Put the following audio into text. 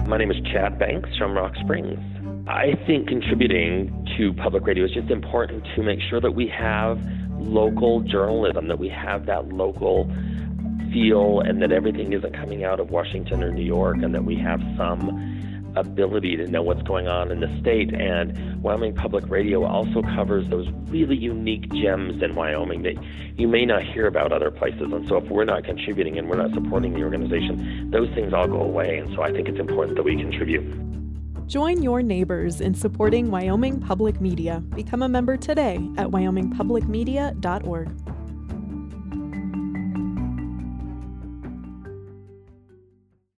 My name is Chad Banks from Rock Springs. I think contributing to public radio is just important to make sure that we have local journalism, that we have that local feel, and that everything isn't coming out of Washington or New York, and that we have some ability to know what's going on in the state. And Wyoming Public Radio also covers those really unique gems in Wyoming that you may not hear about other places. And so if we're not contributing and we're not supporting the organization, those things all go away. And so I think it's important that we contribute. Join your neighbors in supporting Wyoming Public Media. Become a member today at wyomingpublicmedia.org.